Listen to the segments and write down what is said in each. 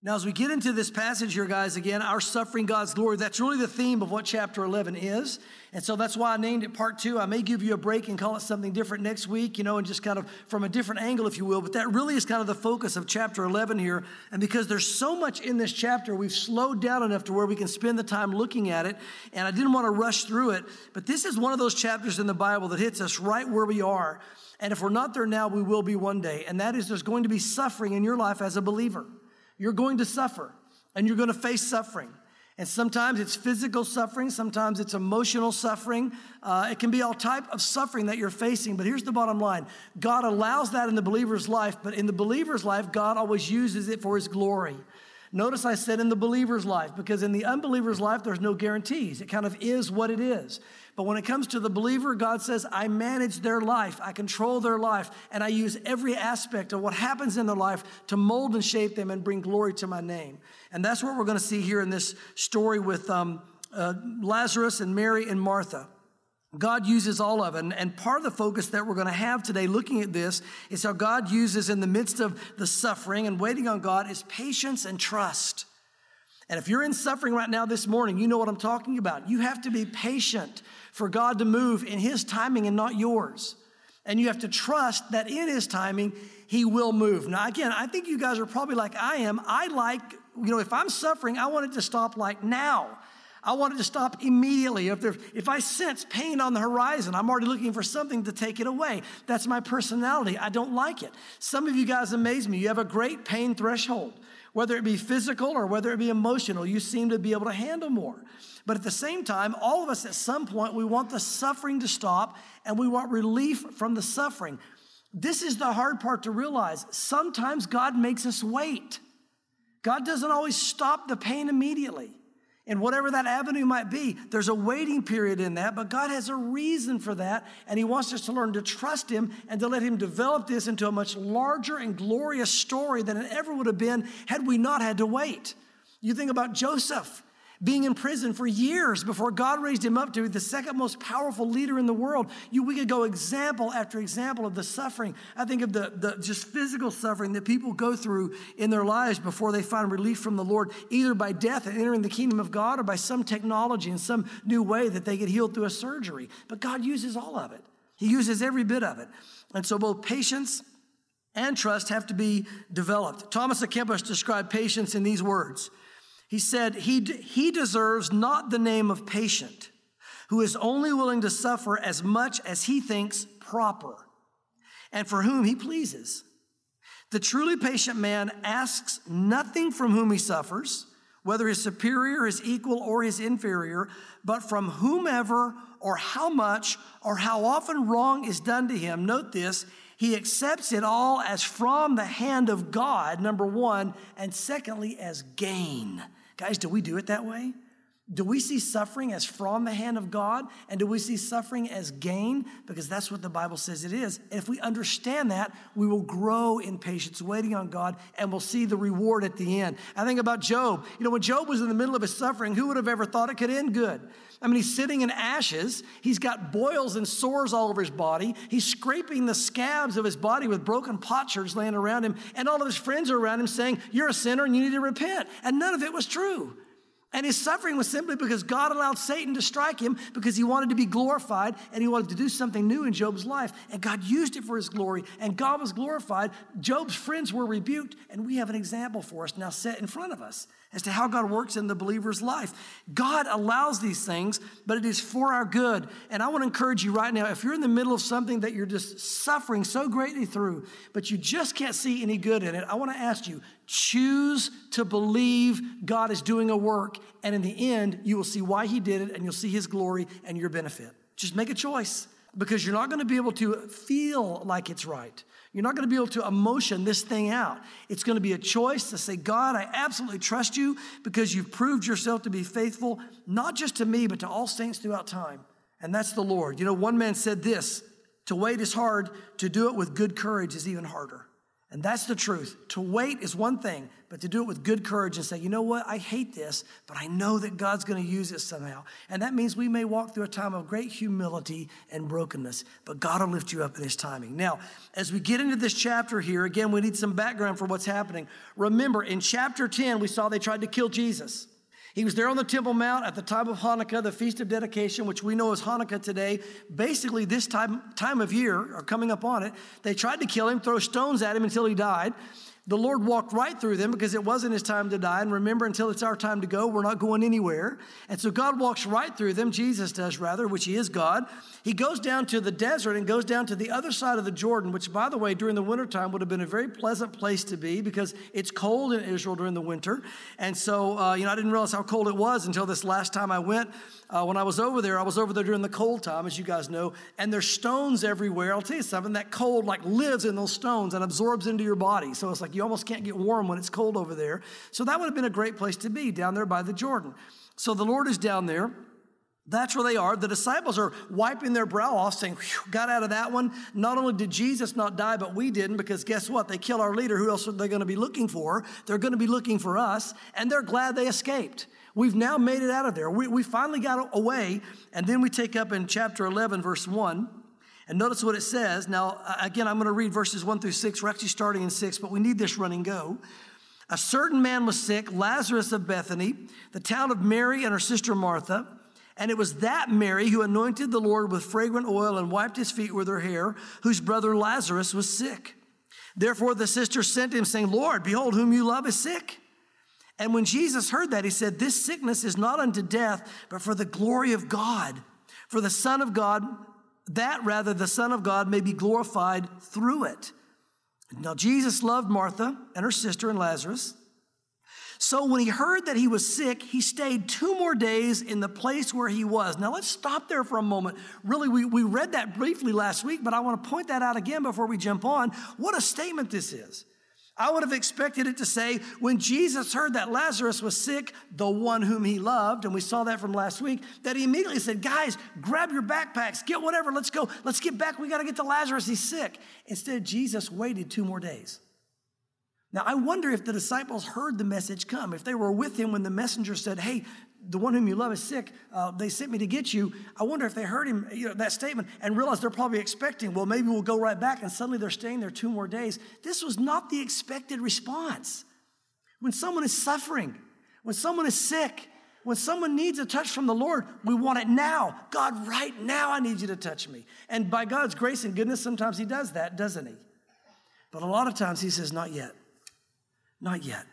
Now, as we get into this passage here, guys, again, our suffering God's glory, that's really the theme of what chapter 11 is. And so that's why I named it part 2. I may give you a break and call it something different next week, and just kind of from a different angle, if you will. But that really is kind of the focus of chapter 11 here. And because there's so much in this chapter, we've slowed down enough to where we can spend the time looking at it. And I didn't want to rush through it. But this is one of those chapters in the Bible that hits us right where we are. And if we're not there now, we will be one day. And that is there's going to be suffering in your life as a believer. You're going to suffer, and you're going to face suffering. And sometimes it's physical suffering. Sometimes it's emotional suffering. It can be all type of suffering that you're facing. But here's the bottom line. God allows that in the believer's life, but in the believer's life, God always uses it for his glory. Notice I said in the believer's life, because in the unbeliever's life, there's no guarantees. It kind of is what it is. But when it comes to the believer, God says, I manage their life. I control their life. And I use every aspect of what happens in their life to mold and shape them and bring glory to my name. And that's what we're going to see here in this story with Lazarus and Mary and Martha. God uses all of it. And part of the focus that we're going to have today looking at this is how God uses in the midst of the suffering and waiting on God is patience and trust. And if you're in suffering right now this morning, you know what I'm talking about. You have to be patient for God to move in his timing and not yours. And you have to trust that in his timing, he will move. Now, again, I think you guys are probably like I am. I like, if I'm suffering, I want it to stop like now. I want it to stop immediately. If I sense pain on the horizon, I'm already looking for something to take it away. That's my personality. I don't like it. Some of you guys amaze me. You have a great pain threshold, whether it be physical or whether it be emotional. You seem to be able to handle more. But at the same time, all of us at some point, we want the suffering to stop and we want relief from the suffering. This is the hard part to realize. Sometimes God makes us wait. God doesn't always stop the pain immediately. And whatever that avenue might be, there's a waiting period in that, but God has a reason for that, and he wants us to learn to trust him and to let him develop this into a much larger and glorious story than it ever would have been had we not had to wait. You think about Joseph being in prison for years before God raised him up to be the second most powerful leader in the world. We could go example after example of the suffering. I think of the just physical suffering that people go through in their lives before they find relief from the Lord, either by death and entering the kingdom of God or by some technology in some new way that they get healed through a surgery. But God uses all of it. He uses every bit of it. And so both patience and trust have to be developed. Thomas à Kempis described patience in these words. He said, he deserves not the name of patient, who is only willing to suffer as much as he thinks proper, and for whom he pleases. The truly patient man asks nothing from whom he suffers, whether his superior, his equal, or his inferior, but from whomever or how much or how often wrong is done to him. Note this, he accepts it all as from the hand of God, number one, and secondly, as gain. Guys, do we do it that way? Do we see suffering as from the hand of God? And do we see suffering as gain? Because that's what the Bible says it is. And if we understand that, we will grow in patience, waiting on God, and we'll see the reward at the end. I think about Job. When Job was in the middle of his suffering, who would have ever thought it could end good? I mean, he's sitting in ashes. He's got boils and sores all over his body. He's scraping the scabs of his body with broken potsherds laying around him. And all of his friends are around him saying, you're a sinner and you need to repent. And none of it was true. And his suffering was simply because God allowed Satan to strike him because he wanted to be glorified and he wanted to do something new in Job's life. And God used it for his glory and God was glorified. Job's friends were rebuked and we have an example for us now set in front of us as to how God works in the believer's life. God allows these things, but it is for our good. And I want to encourage you right now, if you're in the middle of something that you're just suffering so greatly through, but you just can't see any good in it, I want to ask you, choose to believe God is doing a work, and in the end, you will see why he did it, and you'll see his glory and your benefit. Just make a choice, because you're not going to be able to feel like it's right. You're not going to be able to emotion this thing out. It's going to be a choice to say, God, I absolutely trust you because you've proved yourself to be faithful, not just to me, but to all saints throughout time. And that's the Lord. One man said this, to wait is hard, to do it with good courage is even harder. And that's the truth. To wait is one thing, but to do it with good courage and say, you know what, I hate this, but I know that God's going to use it somehow. And that means we may walk through a time of great humility and brokenness, but God will lift you up in his timing. Now, as we get into this chapter here, again, we need some background for what's happening. Remember, in chapter 10, we saw they tried to kill Jesus. He was there on the Temple Mount at the time of Hanukkah, the Feast of Dedication, which we know as Hanukkah today. Basically, this time of year, or coming up on it, they tried to kill him, throw stones at him until he died. The Lord walked right through them because it wasn't his time to die. And remember, until it's our time to go, we're not going anywhere. And so God walks right through them. Jesus does, rather, which he is God. He goes down to the desert and goes down to the other side of the Jordan, which, by the way, during the wintertime would have been a very pleasant place to be because it's cold in Israel during the winter. And so, I didn't realize how cold it was until this last time I went. When I was over there during the cold time, as you guys know, and there's stones everywhere. I'll tell you something, that cold lives in those stones and absorbs into your body. So it's like you almost can't get warm when it's cold over there. So that would have been a great place to be, down there by the Jordan. So the Lord is down there. That's where they are. The disciples are wiping their brow off, saying, got out of that one. Not only did Jesus not die, but we didn't, because guess what? They killed our leader. Who else are they going to be looking for? They're going to be looking for us, and they're glad they escaped. We've now made it out of there. We finally got away, and then we take up in chapter 11, verse 1, and notice what it says. Now, again, I'm going to read verses 1 through 6. We're actually starting in 6, but we need this running go. A certain man was sick, Lazarus of Bethany, the town of Mary and her sister Martha. And it was that Mary who anointed the Lord with fragrant oil and wiped his feet with her hair, whose brother Lazarus was sick. Therefore the sisters sent him, saying, Lord, behold, whom you love is sick. And when Jesus heard that, he said, this sickness is not unto death, but for the glory of God, for the Son of God, the Son of God may be glorified through it. Now Jesus loved Martha and her sister and Lazarus. So when he heard that he was sick, he stayed 2 more days in the place where he was. Now let's stop there for a moment. Really, we read that briefly last week, but I want to point that out again before we jump on. What a statement this is. I would have expected it to say, when Jesus heard that Lazarus was sick, the one whom he loved, and we saw that from last week, that he immediately said, guys, grab your backpacks, get whatever, let's go. Let's get back. We got to get to Lazarus. He's sick. Instead, Jesus waited 2 more days. Now, I wonder if the disciples heard the message come, if they were with him when the messenger said, hey, the one whom you love is sick. They sent me to get you. I wonder if they heard him, that statement, and realized they're probably expecting, well, maybe we'll go right back, and suddenly they're staying there 2 more days. This was not the expected response. When someone is suffering, when someone is sick, when someone needs a touch from the Lord, we want it now. God, right now, I need you to touch me. And by God's grace and goodness, sometimes he does that, doesn't he? But a lot of times he says, not yet. Not yet.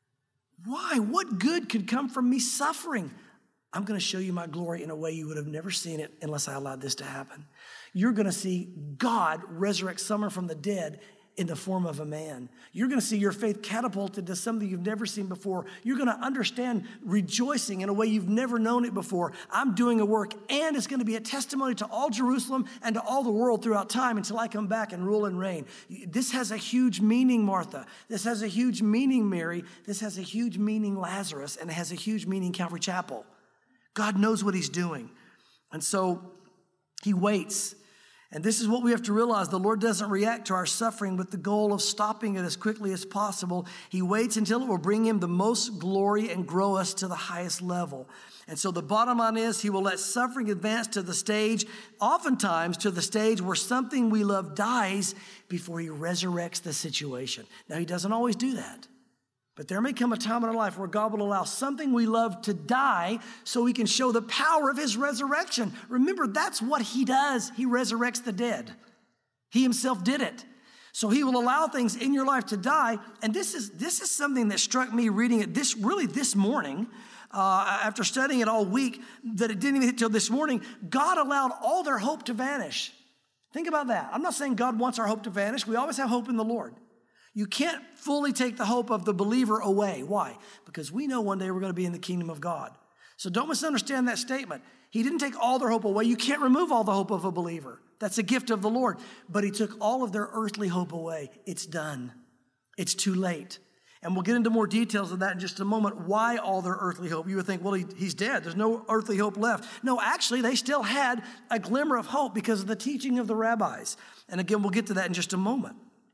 Why? What good could come from me suffering? I'm going to show you my glory in a way you would have never seen it unless I allowed this to happen. You're going to see God resurrect someone from the dead in the form of a man. You're going to see your faith catapulted to something you've never seen before. You're going to understand rejoicing in a way you've never known it before. I'm doing a work, and it's going to be a testimony to all Jerusalem and to all the world throughout time until I come back and rule and reign. This has a huge meaning, Martha. This has a huge meaning, Mary. This has a huge meaning, Lazarus, and it has a huge meaning, Calvary Chapel. God knows what he's doing. And so he waits. And this is what we have to realize. The Lord doesn't react to our suffering with the goal of stopping it as quickly as possible. He waits until it will bring him the most glory and grow us to the highest level. And so the bottom line is he will let suffering advance to the stage, oftentimes to the stage where something we love dies before he resurrects the situation. Now, he doesn't always do that. But there may come a time in our life where God will allow something we love to die so we can show the power of his resurrection. Remember, that's what he does. He resurrects the dead. He himself did it. So he will allow things in your life to die. And this is something that struck me reading it this morning, after studying it all week, that it didn't even hit till this morning. God allowed all their hope to vanish. Think about that. I'm not saying God wants our hope to vanish. We always have hope in the Lord. You can't fully take the hope of the believer away. Why? Because we know one day we're going to be in the kingdom of God. So don't misunderstand that statement. He didn't take all their hope away. You can't remove all the hope of a believer. That's a gift of the Lord. But he took all of their earthly hope away. It's done. It's too late. And we'll get into more details of that in just a moment. Why all their earthly hope? You would think, well, he's dead. There's no earthly hope left. No, actually, they still had a glimmer of hope because of the teaching of the rabbis. And again, we'll get to that in just a moment.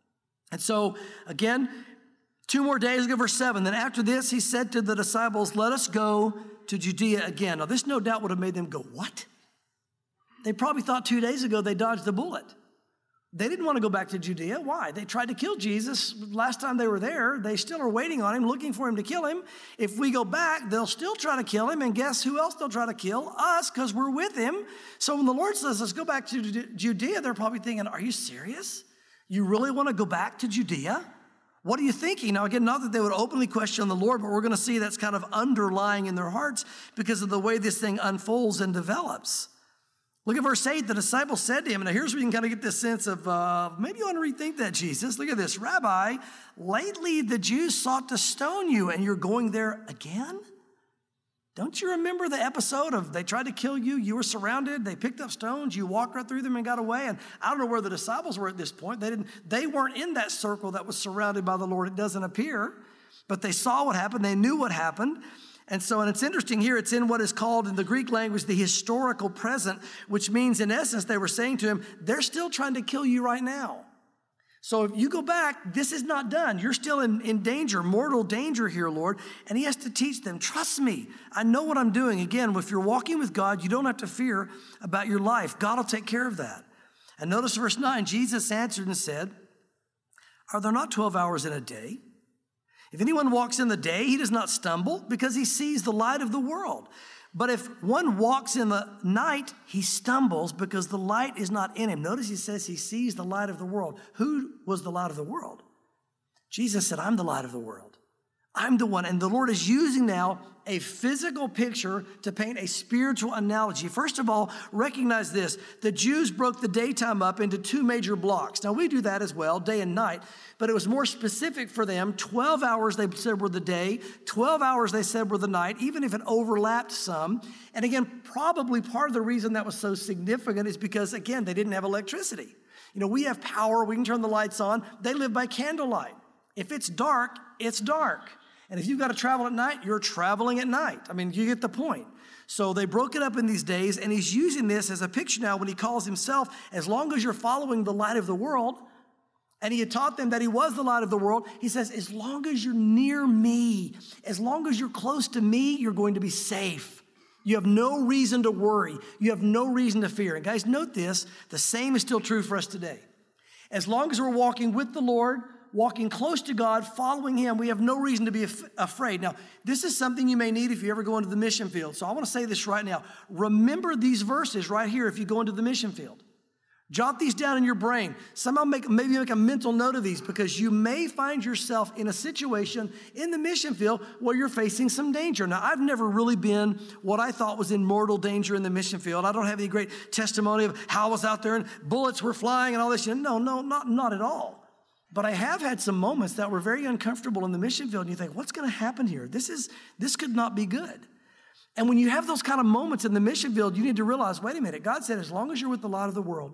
And so, again, 2 more days, go verse 7. Then after this, he said to the disciples, let us go to Judea again. Now, this no doubt would have made them go, what? They probably thought 2 days ago they dodged the bullet. They didn't want to go back to Judea. Why? They tried to kill Jesus last time they were there. They still are waiting on him, looking for him to kill him. If we go back, they'll still try to kill him. And guess who else they'll try to kill? Us, because we're with him. So when the Lord says, let's go back to Judea, they're probably thinking, are you serious? You really want to go back to Judea? What are you thinking? Now, again, not that they would openly question the Lord, but we're going to see that's kind of underlying in their hearts because of the way this thing unfolds and develops. Look at verse 8. The disciples said to him, and here's where you can kind of get this sense of maybe you want to rethink that, Jesus. Look at this. Rabbi, lately the Jews sought to stone you, and you're going there again? Don't you remember the episode of they tried to kill you? You were surrounded. They picked up stones. You walked right through them and got away. And I don't know where the disciples were at this point. They weren't in that circle that was surrounded by the Lord. It doesn't appear. But they saw what happened. They knew what happened. And so, and it's interesting here, it's in what is called in the Greek language the historical present, which means in essence they were saying to him, they're still trying to kill you right now. So if you go back, this is not done. You're still in danger, mortal danger here, Lord. And he has to teach them, trust me, I know what I'm doing. Again, if you're walking with God, you don't have to fear about your life. God will take care of that. And notice verse 9, Jesus answered and said, are there not 12 hours in a day? If anyone walks in the day, he does not stumble because he sees the light of the world. But if one walks in the night, he stumbles because the light is not in him. Notice he says he sees the light of the world. Who was the light of the world? Jesus said, I'm the light of the world. I'm the one. And the Lord is using now a physical picture to paint a spiritual analogy. First of all, recognize this. The Jews broke the daytime up into 2 major blocks. Now, we do that as well, day and night. But it was more specific for them. 12 hours, they said, were the day. 12 hours, they said, were the night, even if it overlapped some. And again, probably part of the reason that was so significant is because, again, they didn't have electricity. You know, we have power. We can turn the lights on. They live by candlelight. If it's dark, it's dark. And if you've got to travel at night, you're traveling at night. I mean, you get the point. So they broke it up in these days, and he's using this as a picture now when he calls himself, as long as you're following the light of the world, and he had taught them that he was the light of the world, he says, as long as you're near me, as long as you're close to me, you're going to be safe. You have no reason to worry. You have no reason to fear. And guys, note this, the same is still true for us today. As long as we're walking with the Lord, walking close to God, following him, we have no reason to be afraid. Now, this is something you may need if you ever go into the mission field. So I want to say this right now. Remember these verses right here if you go into the mission field. Jot these down in your brain. Somehow maybe make a mental note of these because you may find yourself in a situation in the mission field where you're facing some danger. Now, I've never really been what I thought was in mortal danger in the mission field. I don't have any great testimony of how I was out there and bullets were flying and all this. No, not at all. But I have had some moments that were very uncomfortable in the mission field, and you think, what's going to happen here? This could not be good. And when you have those kind of moments in the mission field, you need to realize, wait a minute, God said, as long as you're with the light of the world,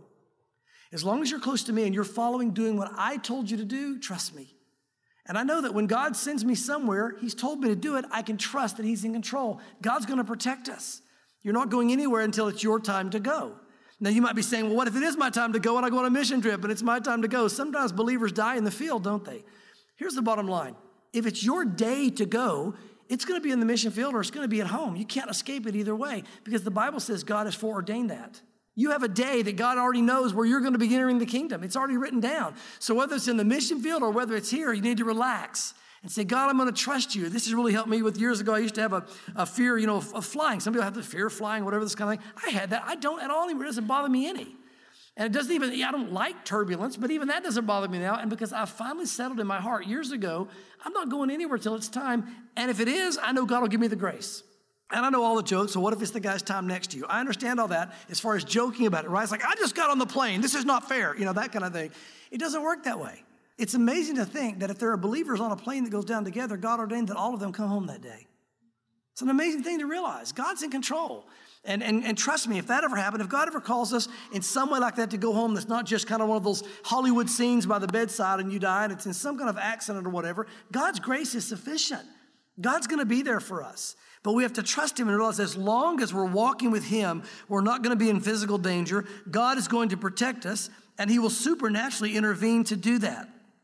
as long as you're close to me and you're following, doing what I told you to do, trust me. And I know that when God sends me somewhere, he's told me to do it, I can trust that he's in control. God's going to protect us. You're not going anywhere until it's your time to go. Now, you might be saying, well, what if it is my time to go and I go on a mission trip and it's my time to go? Sometimes believers die in the field, don't they? Here's the bottom line. If it's your day to go, it's going to be in the mission field or it's going to be at home. You can't escape it either way because the Bible says God has foreordained that. You have a day that God already knows where you're going to be entering the kingdom. It's already written down. So whether it's in the mission field or whether it's here, you need to relax and say, God, I'm going to trust you. This has really helped me with years ago. I used to have a fear, of flying. Some people have the fear of flying, whatever, this kind of thing. I had that. I don't at all anymore. It doesn't bother me any. And it doesn't even, I don't like turbulence, but even that doesn't bother me now. And because I finally settled in my heart years ago, I'm not going anywhere till it's time. And if it is, I know God will give me the grace. And I know all the jokes. So what if it's the guy's time next to you? I understand all that as far as joking about it, right? It's like, I just got on the plane. This is not fair. That kind of thing. It doesn't work that way. It's amazing to think that if there are believers on a plane that goes down together, God ordained that all of them come home that day. It's an amazing thing to realize. God's in control. And trust me, if that ever happened, if God ever calls us in some way like that to go home, that's not just kind of one of those Hollywood scenes by the bedside and you die and it's in some kind of accident or whatever, God's grace is sufficient. God's going to be there for us. But we have to trust him and realize as long as we're walking with him, we're not going to be in physical danger. God is going to protect us and he will supernaturally intervene to do that.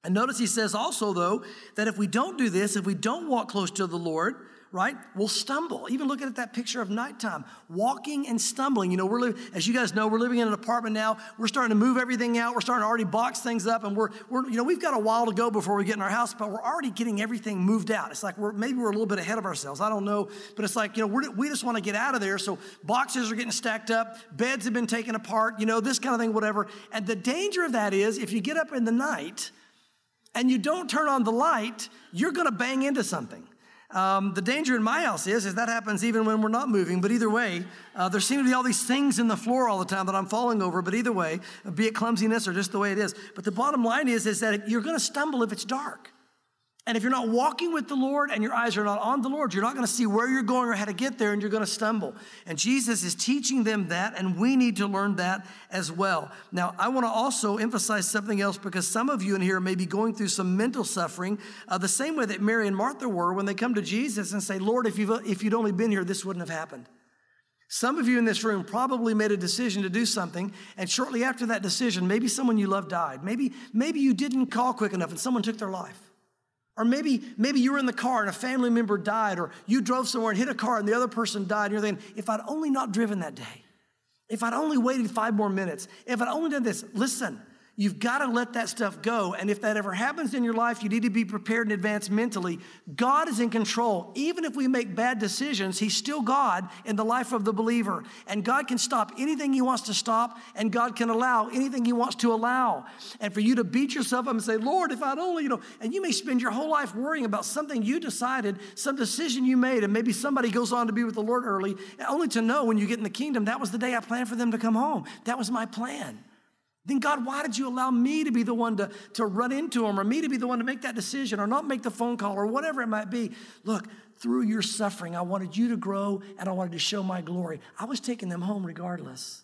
And notice he says also, though, that if we don't do this, if we don't walk close to the Lord, right, we'll stumble. Even looking at that picture of nighttime, walking and stumbling. You know, as you guys know, we're living in an apartment now. We're starting to move everything out. We're starting to already box things up, and we've got a while to go before we get in our house, but we're already getting everything moved out. It's like maybe we're a little bit ahead of ourselves. I don't know, but it's like, we just want to get out of there. So boxes are getting stacked up, beds have been taken apart, this kind of thing, whatever. And the danger of that is if you get up in the night and you don't turn on the light, you're going to bang into something. The danger in my house is that happens even when we're not moving. But either way, there seem to be all these things in the floor all the time that I'm falling over. But either way, be it clumsiness or just the way it is. But the bottom line is that you're going to stumble if it's dark. And if you're not walking with the Lord and your eyes are not on the Lord, you're not going to see where you're going or how to get there, and you're going to stumble. And Jesus is teaching them that, and we need to learn that as well. Now, I want to also emphasize something else, because some of you in here may be going through some mental suffering, the same way that Mary and Martha were when they come to Jesus and say, Lord, if you'd only been here, this wouldn't have happened. Some of you in this room probably made a decision to do something, and shortly after that decision, maybe someone you love died. Maybe you didn't call quick enough and someone took their life. Or maybe you were in the car and a family member died, or you drove somewhere and hit a car and the other person died, and you're thinking, if I'd only not driven that day, if I'd only waited 5 more minutes, if I'd only done this. Listen, you've got to let that stuff go. And if that ever happens in your life, you need to be prepared in advance mentally. God is in control. Even if we make bad decisions, he's still God in the life of the believer. And God can stop anything he wants to stop, and God can allow anything he wants to allow. And for you to beat yourself up and say, Lord, if I'd only, and you may spend your whole life worrying about something you decided, some decision you made, and maybe somebody goes on to be with the Lord early, only to know when you get in the kingdom, that was the day I planned for them to come home. That was my plan. Then God, why did you allow me to be the one to run into him, or me to be the one to make that decision, or not make the phone call, or whatever it might be? Look, through your suffering, I wanted you to grow, and I wanted to show my glory. I was taking them home regardless.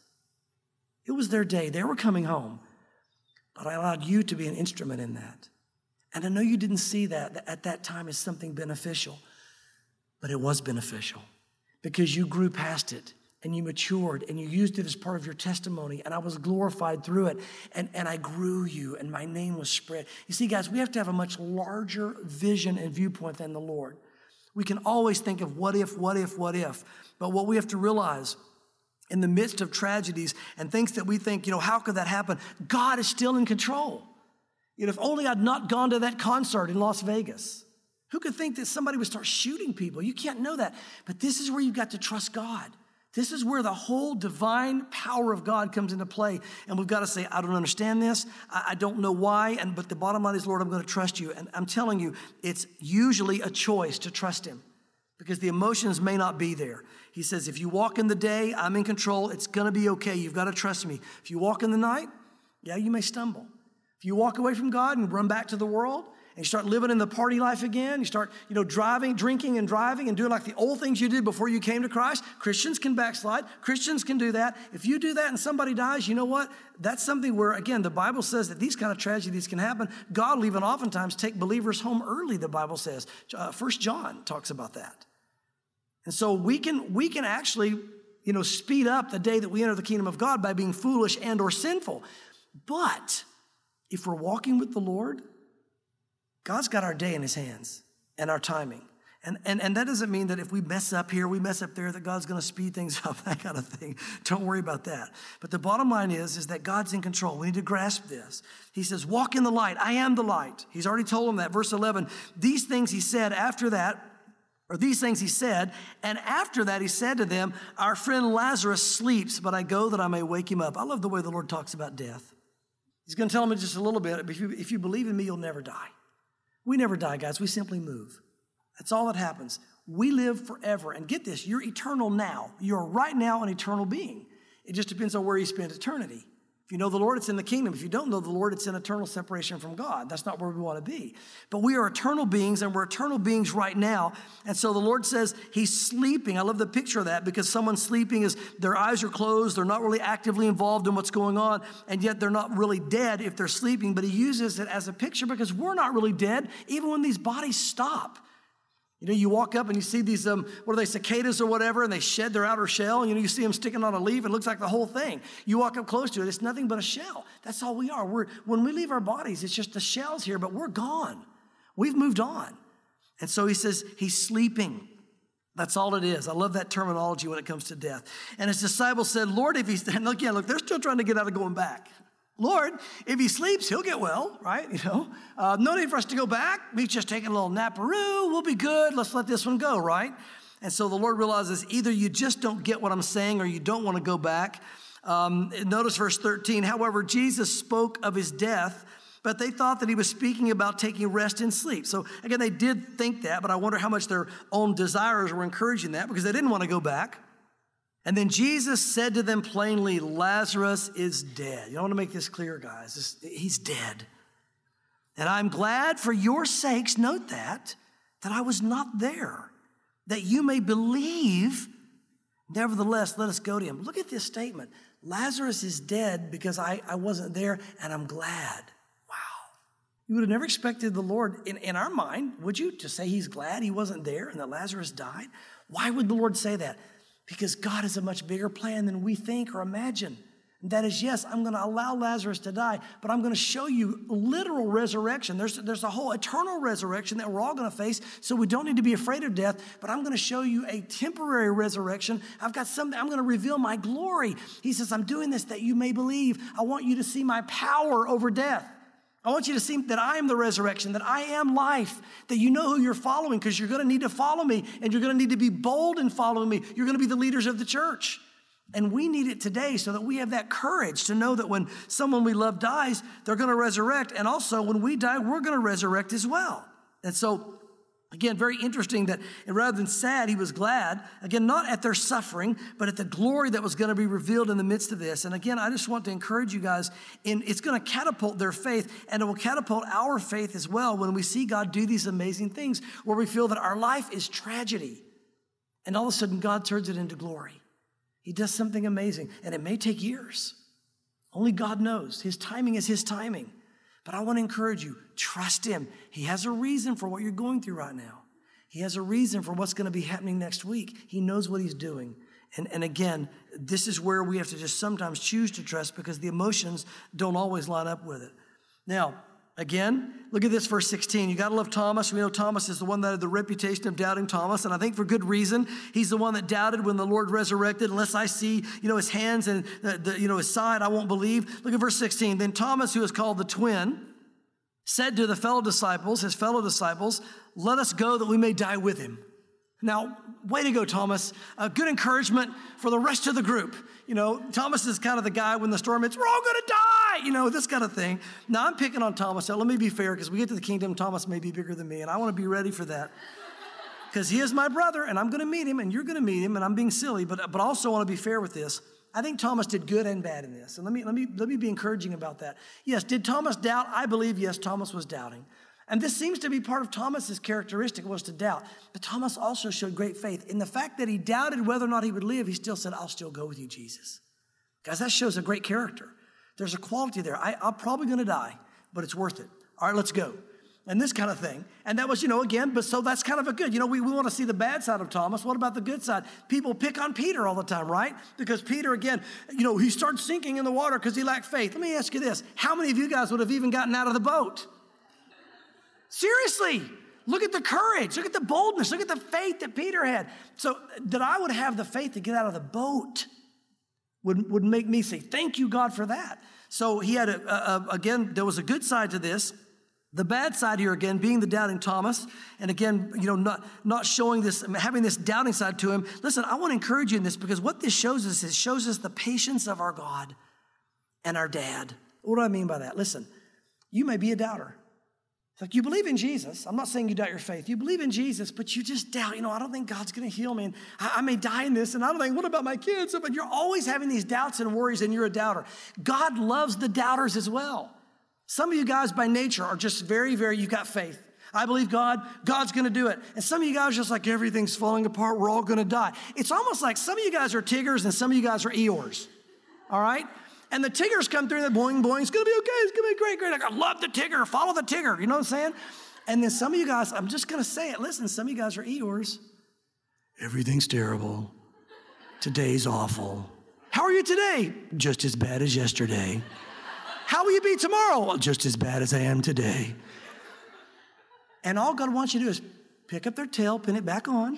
It was their day. They were coming home. But I allowed you to be an instrument in that. And I know you didn't see that at that time as something beneficial, but it was beneficial because you grew past it. And you matured, and you used it as part of your testimony, and I was glorified through it, and I grew you, and my name was spread. You see, guys, we have to have a much larger vision and viewpoint than the Lord. We can always think of what if, but what we have to realize in the midst of tragedies and things that we think, how could that happen? God is still in control. If only I'd not gone to that concert in Las Vegas. Who could think that somebody would start shooting people? You can't know that, but this is where you've got to trust God. This is where the whole divine power of God comes into play. And we've got to say, I don't understand this. I don't know why. But the bottom line is, Lord, I'm going to trust you. And I'm telling you, it's usually a choice to trust him because the emotions may not be there. He says, if you walk in the day, I'm in control. It's going to be okay. You've got to trust me. If you walk in the night, yeah, you may stumble. If you walk away from God and run back to the world, and you start living in the party life again, you start, driving, drinking and driving and doing like the old things you did before you came to Christ. Christians can backslide. Christians can do that. If you do that and somebody dies, you know what? That's something where, again, the Bible says that these kind of tragedies can happen. God will even oftentimes take believers home early, the Bible says. 1 John talks about that. And so we can actually, speed up the day that we enter the kingdom of God by being foolish and or sinful. But if we're walking with the Lord, God's got our day in his hands and our timing. And that doesn't mean that if we mess up here, we mess up there, that God's going to speed things up, that kind of thing. Don't worry about that. But the bottom line is that God's in control. We need to grasp this. He says, walk in the light. I am the light. He's already told them that. Verse 11, these things he said, and after that he said to them, our friend Lazarus sleeps, but I go that I may wake him up. I love the way the Lord talks about death. He's going to tell them in just a little bit, if you believe in me, you'll never die. We never die, guys. We simply move. That's all that happens. We live forever. And get this, you're eternal now. You're right now an eternal being. It just depends on where you spend eternity. If you know the Lord, it's in the kingdom. If you don't know the Lord, it's in eternal separation from God. That's not where we want to be. But we are eternal beings, and we're eternal beings right now. And so the Lord says he's sleeping. I love the picture of that because someone sleeping is their eyes are closed. They're not really actively involved in what's going on, and yet they're not really dead if they're sleeping. But he uses it as a picture because we're not really dead even when these bodies stop. You know, you walk up and you see these, what are they, cicadas or whatever, and they shed their outer shell. You know, you see them sticking on a leaf. It looks like the whole thing. You walk up close to it. It's nothing but a shell. That's all we are. When we leave our bodies, it's just the shells here, but we're gone. We've moved on. And so he says he's sleeping. That's all it is. I love that terminology when it comes to death. And his disciples said, Lord, if he's, and look, they're still trying to get out of going back. Lord, if he sleeps, he'll get well, right? You know, no need for us to go back. We've just taken a little naparoo. We'll be good. Let's let this one go, right? And so the Lord realizes either you just don't get what I'm saying or you don't want to go back. Notice verse 13. However, Jesus spoke of his death, but they thought that he was speaking about taking rest and sleep. So again, they did think that, but I wonder how much their own desires were encouraging that because they didn't want to go back. And then Jesus said to them plainly, Lazarus is dead. You know, I want to make this clear, guys. He's dead. And I'm glad for your sakes, note that I was not there, that you may believe. Nevertheless, let us go to him. Look at this statement. Lazarus is dead because I wasn't there, and I'm glad. Wow. You would have never expected the Lord, in our mind, would you, to say he's glad he wasn't there and that Lazarus died? Why would the Lord say that? Because God has a much bigger plan than we think or imagine. And that is, yes, I'm going to allow Lazarus to die, but I'm going to show you literal resurrection. There's a whole eternal resurrection that we're all going to face, so we don't need to be afraid of death, but I'm going to show you a temporary resurrection. I've got something, I'm going to reveal my glory. He says, I'm doing this that you may believe. I want you to see my power over death. I want you to see that I am the resurrection, that I am life, that you know who you're following because you're going to need to follow me and you're going to need to be bold in following me. You're going to be the leaders of the church. And we need it today so that we have that courage to know that when someone we love dies, they're going to resurrect. And also when we die, we're going to resurrect as well. And so, again, very interesting that rather than sad, he was glad. Again, not at their suffering, but at the glory that was going to be revealed in the midst of this. And again, I just want to encourage you guys, it's going to catapult their faith, and it will catapult our faith as well when we see God do these amazing things where we feel that our life is tragedy. And all of a sudden, God turns it into glory. He does something amazing, and it may take years. Only God knows. His timing is his timing. But I want to encourage you, trust him. He has a reason for what you're going through right now. He has a reason for what's going to be happening next week. He knows what he's doing. And again, this is where we have to just sometimes choose to trust because the emotions don't always line up with it. Now, again, look at this, verse 16. You got to love Thomas. We know Thomas is the one that had the reputation of doubting Thomas, and I think for good reason. He's the one that doubted when the Lord resurrected. Unless I see, his hands and his side, I won't believe. Look at verse 16. Then Thomas, who is called the twin, said to his fellow disciples, let us go that we may die with him. Now, way to go, Thomas. Good encouragement for the rest of the group. Thomas is kind of the guy when the storm hits, we're all going to die, this kind of thing. Now, I'm picking on Thomas. So let me be fair, because we get to the kingdom, Thomas may be bigger than me, and I want to be ready for that. Because he is my brother, and I'm going to meet him, and you're going to meet him, and I'm being silly, but I also want to be fair with this. I think Thomas did good and bad in this. And let me be encouraging about that. Yes, did Thomas doubt? I believe, yes, Thomas was doubting. And this seems to be part of Thomas's characteristic was to doubt. But Thomas also showed great faith. In the fact that he doubted whether or not he would live, he still said, I'll still go with you, Jesus. Guys, that shows a great character. There's a quality there. I'm probably going to die, but it's worth it. All right, let's go. And this kind of thing. And that was, again, but so that's kind of a good. We want to see the bad side of Thomas. What about the good side? People pick on Peter all the time, right? Because Peter, again, he starts sinking in the water because he lacked faith. Let me ask you this. How many of you guys would have even gotten out of the boat? Seriously, look at the courage, look at the boldness, look at the faith that Peter had. So that I would have the faith to get out of the boat would make me say, thank you, God, for that. So he had, again, there was a good side to this. The bad side here, again, being the doubting Thomas. And again, not showing this, having this doubting side to him. Listen, I want to encourage you in this because what this shows us is shows us the patience of our God and our dad. What do I mean by that? Listen, you may be a doubter. It's like you believe in Jesus. I'm not saying you doubt your faith. You believe in Jesus, but you just doubt. I don't think God's going to heal me. And I may die in this. And I don't think, what about my kids? But you're always having these doubts and worries, and you're a doubter. God loves the doubters as well. Some of you guys by nature are just very, very, you've got faith. I believe God's going to do it. And some of you guys are just like, everything's falling apart. We're all going to die. It's almost like some of you guys are Tiggers and some of you guys are Eeyores. All right? And the Tiggers come through and they're boing, boing. It's going to be okay. It's going to be great. Like, I love the Tigger. Follow the Tigger. You know what I'm saying? And then some of you guys, I'm just going to say it. Listen, some of you guys are Eeyores. Everything's terrible. Today's awful. How are you today? Just as bad as yesterday. How will you be tomorrow? Well, just as bad as I am today. And all God wants you to do is pick up their tail, pin it back on,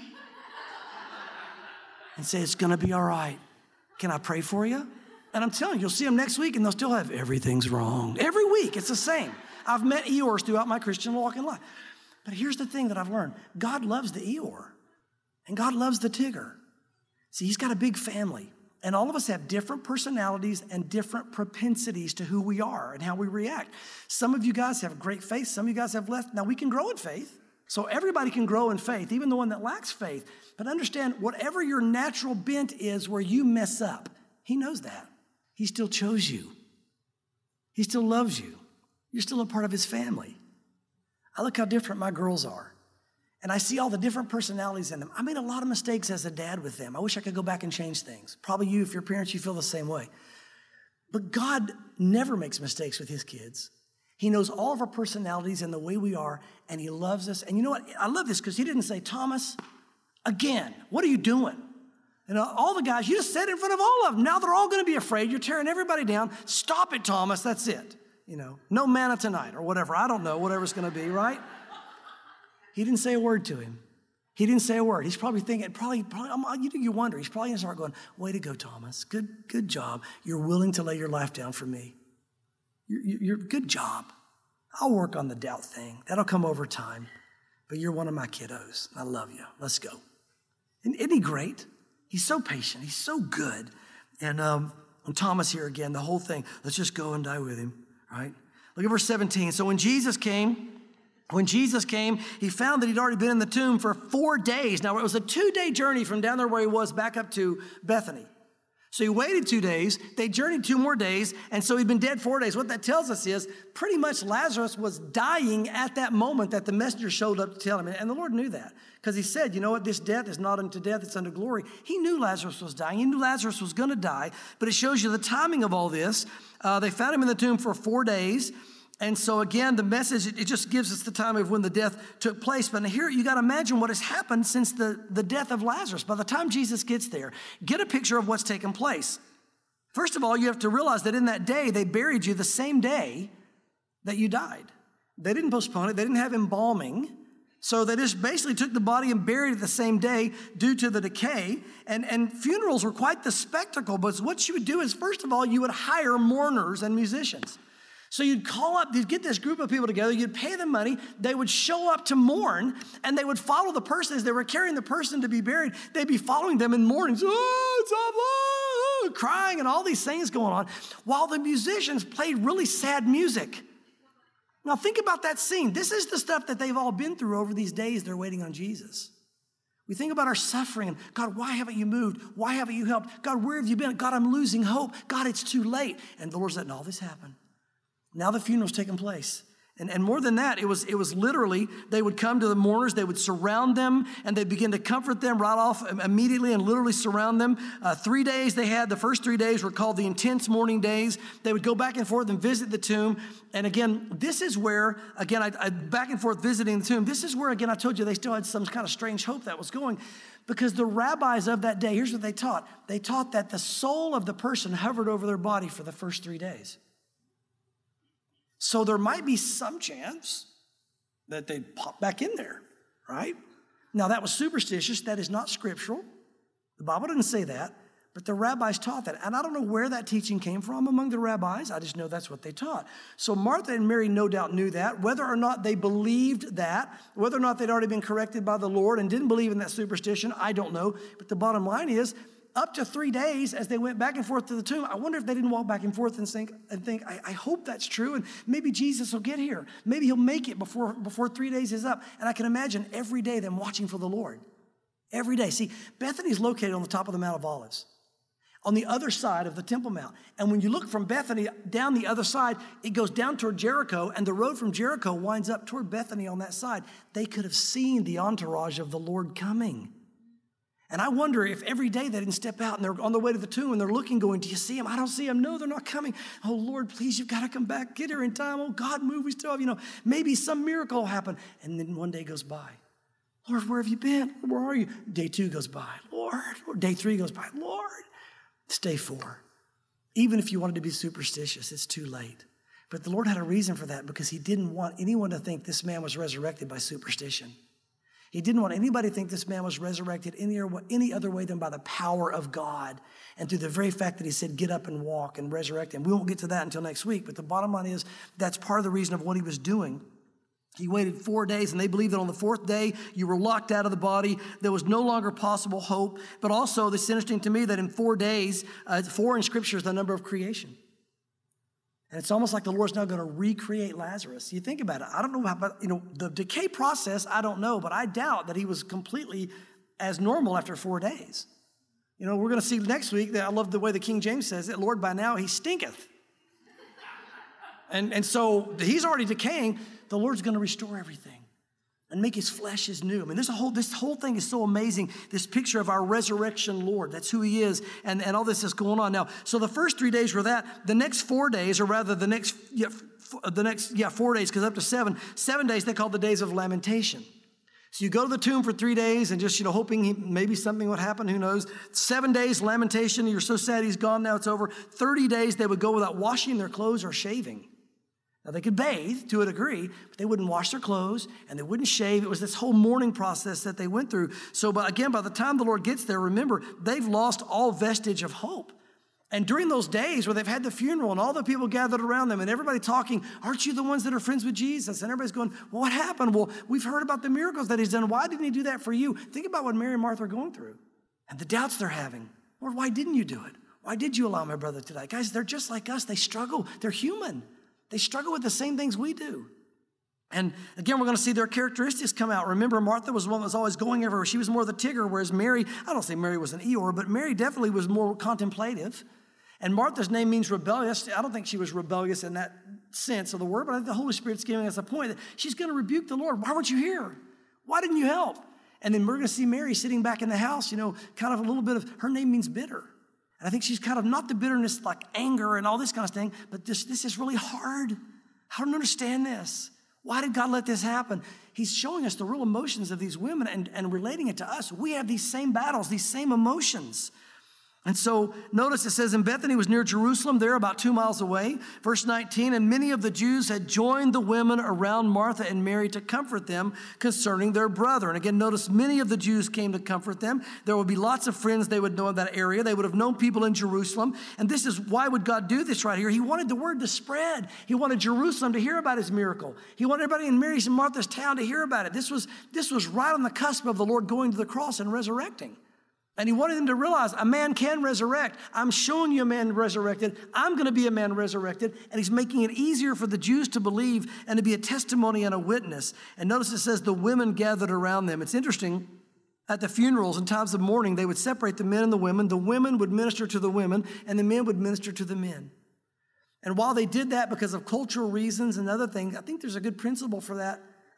and say, it's going to be all right. Can I pray for you? And I'm telling you, you'll see them next week, and they'll still have everything's wrong. Every week, it's the same. I've met Eeyores throughout my Christian walk in life. But here's the thing that I've learned. God loves the Eeyore, and God loves the Tigger. See, he's got a big family, and all of us have different personalities and different propensities to who we are and how we react. Some of you guys have great faith. Some of you guys have less. Now, we can grow in faith. So everybody can grow in faith, even the one that lacks faith. But understand, whatever your natural bent is where you mess up, he knows that. He still chose you. He still loves you. You're still a part of his family. I look how different my girls are. And I see all the different personalities in them. I made a lot of mistakes as a dad with them. I wish I could go back and change things. Probably you, if you're parents, you feel the same way. But God never makes mistakes with his kids. He knows all of our personalities and the way we are, and he loves us. And you know what? I love this because he didn't say, Thomas, again, what are you doing? And all the guys, you just said in front of all of them. Now they're all going to be afraid. You're tearing everybody down. Stop it, Thomas. That's it. No manna tonight or whatever. I don't know, whatever it's going to be, right? He didn't say a word to him. He didn't say a word. He's probably thinking, you wonder. He's probably going to start going, way to go, Thomas. Good job. You're willing to lay your life down for me. You're good job. I'll work on the doubt thing. That'll come over time. But you're one of my kiddos. I love you. Let's go. Isn't he great? He's so patient. He's so good. And Thomas here again, the whole thing. Let's just go and die with him, right? Look at verse 17. So when Jesus came, he found that he'd already been in the tomb for 4 days. Now, it was a 2-day journey from down there where he was back up to Bethany. So he waited 2 days. They journeyed 2 more days. And so he'd been dead 4 days. What that tells us is pretty much Lazarus was dying at that moment that the messenger showed up to tell him. And the Lord knew that because he said, you know what? This death is not unto death. It's unto glory. He knew Lazarus was dying. He knew Lazarus was going to die. But it shows you the timing of all this. They found him in the tomb for 4 days. And so again, the message, it just gives us the time of when the death took place. But here, you got to imagine what has happened since the death of Lazarus. By the time Jesus gets there, get a picture of what's taken place. First of all, you have to realize that in that day, they buried you the same day that you died. They didn't postpone it. They didn't have embalming. So they just basically took the body and buried it the same day due to the decay. And funerals were quite the spectacle. But what you would do is, first of all, you would hire mourners and musicians. So you'd call up, you'd get this group of people together, you'd pay them money, they would show up to mourn, and they would follow the person as they were carrying the person to be buried. They'd be following them in mourning, crying and all these things going on, while the musicians played really sad music. Now think about that scene. This is the stuff that they've all been through over these days they're waiting on Jesus. We think about our suffering and, God, why haven't you moved? Why haven't you helped? God, where have you been? God, I'm losing hope. God, it's too late. And the Lord's letting all this happen. Now the funeral's taking place. And more than that, it was literally, they would come to the mourners, they would surround them, and they'd begin to comfort them right off immediately and literally surround them. 3 days they had, the first 3 days were called the intense mourning days. They would go back and forth and visit the tomb. And again, this is where, again, I back and forth visiting the tomb. This is where, again, I told you they still had some kind of strange hope that was going. Because the rabbis of that day, here's what they taught. They taught that the soul of the person hovered over their body for the first 3 days. So there might be some chance that they'd pop back in there, right? Now, that was superstitious. That is not scriptural. The Bible didn't say that, but the rabbis taught that. And I don't know where that teaching came from among the rabbis. I just know that's what they taught. So Martha and Mary no doubt knew that. Whether or not they believed that, whether or not they'd already been corrected by the Lord and didn't believe in that superstition, I don't know. But the bottom line is, up to 3 days as they went back and forth to the tomb, I wonder if they didn't walk back and forth and think, I hope that's true, and maybe Jesus will get here. Maybe he'll make it before 3 days is up. And I can imagine every day them watching for the Lord. Every day. See, Bethany is located on the top of the Mount of Olives, on the other side of the Temple Mount. And when you look from Bethany down the other side, it goes down toward Jericho, and the road from Jericho winds up toward Bethany on that side. They could have seen the entourage of the Lord coming. And I wonder if every day they didn't step out and they're on the way to the tomb and they're looking, going, do you see him? I don't see him. No, they're not coming. Oh, Lord, please, you've got to come back. Get here in time. Oh, God, move. We still have, maybe some miracle will happen. And then one day goes by. Lord, where have you been? Where are you? Day 2 goes by. Lord. Day 3 goes by. Lord. It's day 4. Even if you wanted to be superstitious, it's too late. But the Lord had a reason for that because he didn't want anyone to think this man was resurrected by superstition. He didn't want anybody to think this man was resurrected any other way than by the power of God and through the very fact that he said, get up and walk and resurrect him. We won't get to that until next week, but the bottom line is that's part of the reason of what he was doing. He waited 4 days, and they believed that on the 4th day, you were locked out of the body. There was no longer possible hope. But also, it's interesting to me that in 4 days, 4 in Scripture is the number of creation. And it's almost like the Lord's now going to recreate Lazarus. You think about it. I don't know about, the decay process, I don't know, but I doubt that he was completely as normal after 4 days. We're going to see next week that I love the way the King James says it, Lord, by now he stinketh. And so he's already decaying. The Lord's going to restore everything and make his flesh as new. I mean, this whole thing is so amazing, this picture of our resurrection Lord. That's who he is, and all this is going on. Now, so the first 3 days were that. The next 4 days, or rather the next 4 days, because up to 7 days, they called the days of lamentation. So you go to the tomb for 3 days and just, hoping maybe something would happen, who knows. 7 days, lamentation, you're so sad he's gone, now it's over. 30 days, they would go without washing their clothes or shaving. Now, they could bathe to a degree, but they wouldn't wash their clothes and they wouldn't shave. It was this whole mourning process that they went through. So, by the time the Lord gets there, remember, they've lost all vestige of hope. And during those days where they've had the funeral and all the people gathered around them and everybody talking, aren't you the ones that are friends with Jesus? And everybody's going, well, what happened? Well, we've heard about the miracles that he's done. Why didn't he do that for you? Think about what Mary and Martha are going through and the doubts they're having. Lord, why didn't you do it? Why did you allow my brother to die? Guys, they're just like us. They struggle. They're human. They struggle with the same things we do. And again, we're going to see their characteristics come out. Remember, Martha was one that was always going everywhere. She was more the Tigger, whereas Mary, I don't say Mary was an Eeyore, but Mary definitely was more contemplative. And Martha's name means rebellious. I don't think she was rebellious in that sense of the word, but I think the Holy Spirit's giving us a point that she's going to rebuke the Lord. Why weren't you here? Why didn't you help? And then we're going to see Mary sitting back in the house, kind of a little bit of, her name means bitter. And I think she's kind of not the bitterness like anger and all this kind of thing, but this is really hard. I don't understand this. Why did God let this happen? He's showing us the real emotions of these women and relating it to us. We have these same battles, these same emotions. And so notice it says, and Bethany was near Jerusalem, there about 2 miles away. Verse 19, and many of the Jews had joined the women around Martha and Mary to comfort them concerning their brother. And again, notice many of the Jews came to comfort them. There would be lots of friends they would know in that area. They would have known people in Jerusalem. And this is why would God do this right here? He wanted the word to spread. He wanted Jerusalem to hear about his miracle. He wanted everybody in Mary's and Martha's town to hear about it. This was right on the cusp of the Lord going to the cross and resurrecting. And he wanted them to realize a man can resurrect. I'm showing you a man resurrected. I'm going to be a man resurrected. And he's making it easier for the Jews to believe and to be a testimony and a witness. And notice it says the women gathered around them. It's interesting. At the funerals in times of mourning, they would separate the men and the women. The women would minister to the women, and the men would minister to the men. And while they did that because of cultural reasons and other things, I think there's a good principle for that,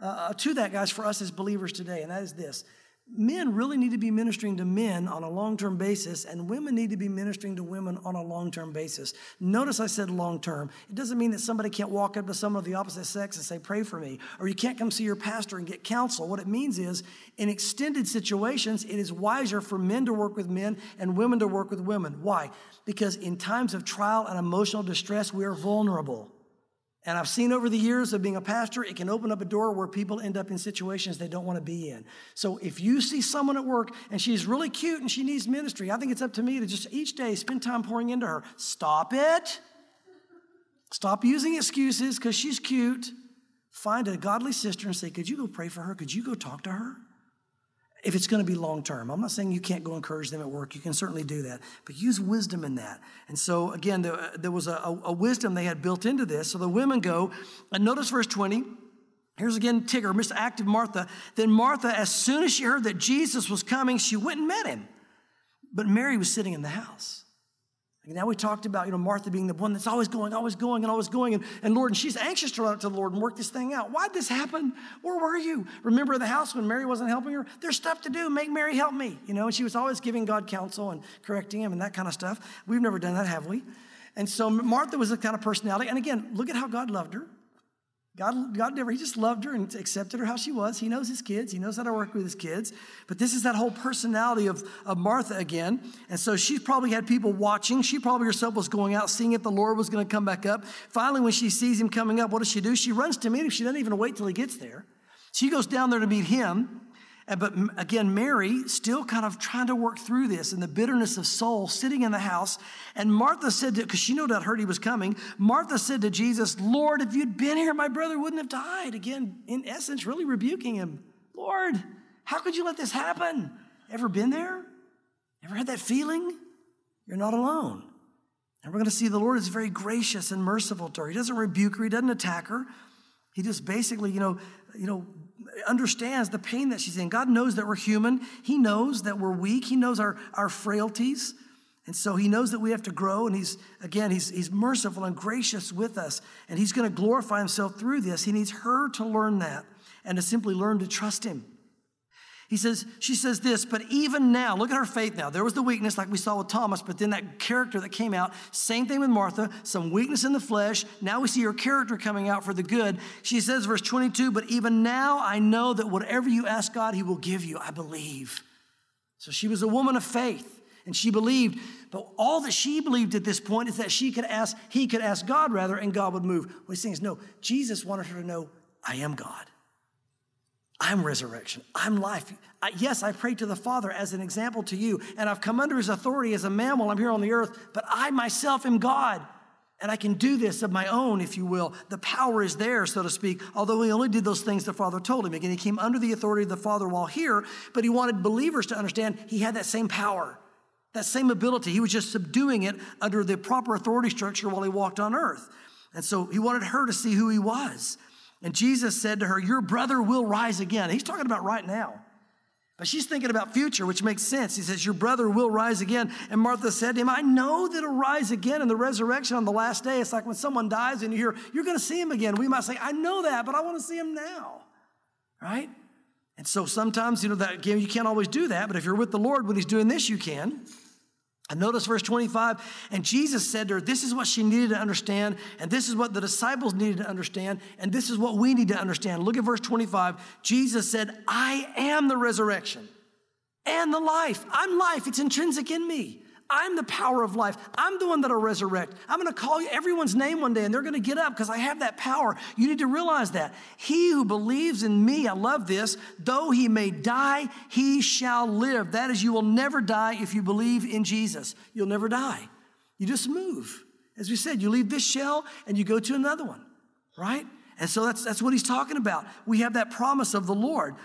guys, for us as believers today, and that is this. Men really need to be ministering to men on a long-term basis, and women need to be ministering to women on a long-term basis. Notice I said long-term. It doesn't mean that somebody can't walk up to someone of the opposite sex and say, pray for me, or you can't come see your pastor and get counsel. What it means is, in extended situations, it is wiser for men to work with men and women to work with women. Why? Because in times of trial and emotional distress, we are vulnerable. And I've seen over the years of being a pastor, it can open up a door where people end up in situations they don't want to be in. So if you see someone at work and she's really cute and she needs ministry, I think it's up to me to just each day spend time pouring into her. Stop it. Stop using excuses because she's cute. Find a godly sister and say, could you go pray for her? Could you go talk to her? If it's going to be long-term. I'm not saying you can't go encourage them at work. You can certainly do that. But use wisdom in that. And so, again, there was a wisdom they had built into this. So the women go, and notice verse 20. Here's again Tigger, Miss Active Martha. Then Martha, as soon as she heard that Jesus was coming, she went and met him. But Mary was sitting in the house. Now we talked about, Martha being the one that's always going. And Lord, and she's anxious to run up to the Lord and work this thing out. Why'd this happen? Where were you? Remember the house when Mary wasn't helping her? There's stuff to do. Make Mary help me. And she was always giving God counsel and correcting him and that kind of stuff. We've never done that, have we? And so Martha was the kind of personality. And again, look at how God loved her. He just loved her and accepted her how she was. He knows his kids. He knows how to work with his kids. But this is that whole personality of Martha again. And so she probably had people watching. She probably herself was going out, seeing if the Lord was going to come back up. Finally, when she sees him coming up, what does she do? She runs to meet him. She doesn't even wait till he gets there. She goes down there to meet him. But again, Mary still kind of trying to work through this and the bitterness of soul, sitting in the house. And Martha said, because she no doubt heard he was coming, Martha said to Jesus, Lord, if you'd been here, my brother wouldn't have died. Again, in essence, really rebuking him. Lord, how could you let this happen? Ever been there? Ever had that feeling? You're not alone. And we're going to see the Lord is very gracious and merciful to her. He doesn't rebuke her. He doesn't attack her. He just basically, understands the pain that she's in. God knows that we're human. He knows that we're weak. He knows our frailties. And so he knows that we have to grow. And he's merciful and gracious with us. And he's going to glorify himself through this. He needs her to learn that and to simply learn to trust him. She says this, but even now, look at her faith now. There was the weakness like we saw with Thomas, but then that character that came out, same thing with Martha, some weakness in the flesh. Now we see her character coming out for the good. She says, verse 22, but even now I know that whatever you ask God, he will give you. I believe. So she was a woman of faith and she believed, but all that she believed at this point is that he could ask God rather, and God would move. What he's saying is, no, Jesus wanted her to know, I am God. I'm resurrection. I'm life. Yes, I pray to the Father as an example to you, and I've come under his authority as a man while I'm here on the earth, but I myself am God, and I can do this of my own, if you will. The power is there, so to speak, although he only did those things the Father told him. Again, he came under the authority of the Father while here, but he wanted believers to understand he had that same power, that same ability. He was just subduing it under the proper authority structure while he walked on earth. And so he wanted her to see who he was. And Jesus said to her, your brother will rise again. He's talking about right now. But she's thinking about future, which makes sense. He says, your brother will rise again. And Martha said to him, I know that he'll rise again in the resurrection on the last day. It's like when someone dies and you hear, you're going to see him again. We might say, I know that, but I want to see him now. Right? And so sometimes, that again, you can't always do that. But if you're with the Lord when he's doing this, you can. And notice verse 25, and Jesus said to her, this is what she needed to understand, and this is what the disciples needed to understand, and this is what we need to understand. Look at verse 25. Jesus said, I am the resurrection and the life. I'm life. It's intrinsic in me. I'm the power of life. I'm the one that'll resurrect. I'm going to call you everyone's name one day, and they're going to get up because I have that power. You need to realize that. He who believes in me, I love this, though he may die, he shall live. That is, you will never die if you believe in Jesus. You'll never die. You just move. As we said, you leave this shell and you go to another one, right? And so that's what he's talking about. We have that promise of the Lord.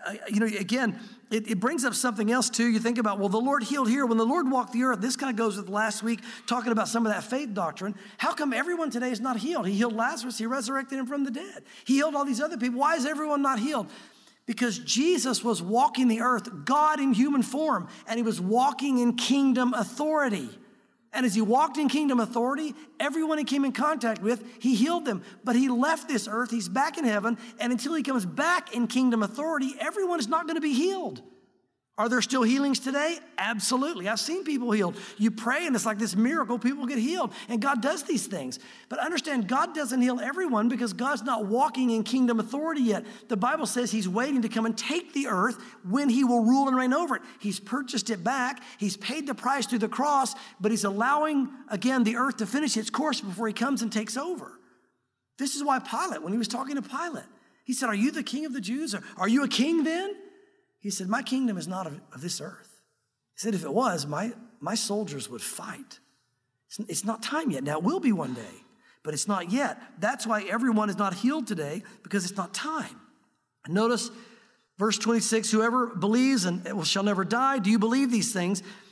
Again, it brings up something else too. You think about, well, the Lord healed here. When the Lord walked the earth, this kind of goes with last week, talking about some of that faith doctrine. How come everyone today is not healed? He healed Lazarus. He resurrected him from the dead. He healed all these other people. Why is everyone not healed? Because Jesus was walking the earth, God in human form, and he was walking in kingdom authority. And as he walked in kingdom authority, everyone he came in contact with, he healed them. But he left this earth, he's back in heaven, and until he comes back in kingdom authority, everyone is not going to be healed. Are there still healings today? Absolutely. I've seen people healed. You pray and it's like this miracle, people get healed. And God does these things. But understand, God doesn't heal everyone because God's not walking in kingdom authority yet. The Bible says he's waiting to come and take the earth when he will rule and reign over it. He's purchased it back. He's paid the price through the cross, but he's allowing, again, the earth to finish its course before he comes and takes over. This is why Pilate, when he was talking to Pilate, he said, are you the king of the Jews? Or are you a king then? He said, my kingdom is not of this earth. He said, if it was, my soldiers would fight. It's not time yet. Now, it will be one day, but it's not yet. That's why everyone is not healed today, because it's not time. And notice verse 26, whoever believes and shall never die. Do you believe these things?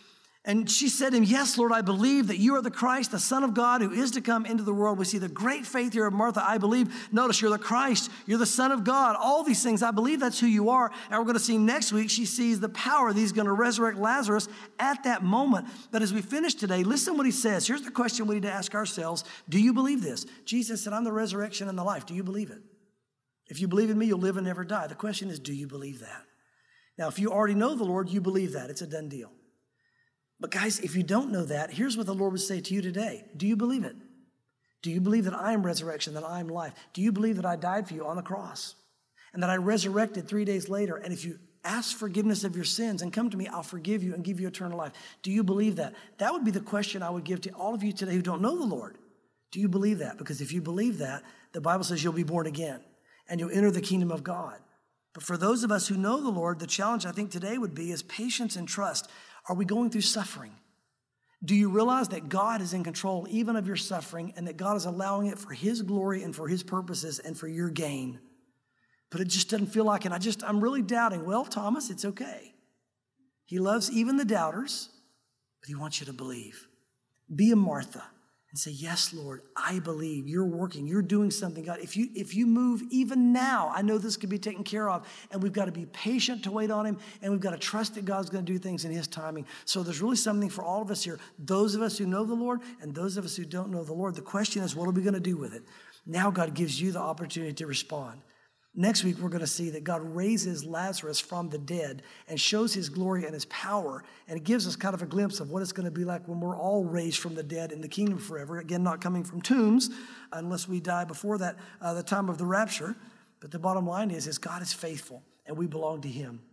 And she said to him, yes, Lord, I believe that you are the Christ, the Son of God who is to come into the world. We see the great faith here of Martha. I believe. Notice, you're the Christ. You're the Son of God. All these things, I believe that's who you are. And we're going to see next week, she sees the power that he's going to resurrect Lazarus at that moment. But as we finish today, listen what he says. Here's the question we need to ask ourselves. Do you believe this? Jesus said, I'm the resurrection and the life. Do you believe it? If you believe in me, you'll live and never die. The question is, do you believe that? Now, if you already know the Lord, you believe that. It's a done deal. But guys, if you don't know that, here's what the Lord would say to you today. Do you believe it? Do you believe that I am resurrection, that I am life? Do you believe that I died for you on the cross and that I resurrected 3 days later? And if you ask forgiveness of your sins and come to me, I'll forgive you and give you eternal life. Do you believe that? That would be the question I would give to all of you today who don't know the Lord. Do you believe that? Because if you believe that, the Bible says you'll be born again and you'll enter the kingdom of God. But for those of us who know the Lord, the challenge I think today would be is patience and trust. Are we going through suffering? Do you realize that God is in control even of your suffering and that God is allowing it for his glory and for his purposes and for your gain? But it just doesn't feel like it. I'm really doubting. Well, Thomas, it's okay. He loves even the doubters, but he wants you to believe. Be a Martha and say, yes, Lord, I believe you're working. You're doing something, God. If you move even now, I know this could be taken care of, and we've got to be patient to wait on him, and we've got to trust that God's going to do things in his timing. So there's really something for all of us here, those of us who know the Lord and those of us who don't know the Lord. The question is, what are we going to do with it? Now God gives you the opportunity to respond. Next week, we're going to see that God raises Lazarus from the dead and shows his glory and his power. And it gives us kind of a glimpse of what it's going to be like when we're all raised from the dead in the kingdom forever. Again, not coming from tombs unless we die before that, the time of the rapture. But the bottom line is God is faithful and we belong to him.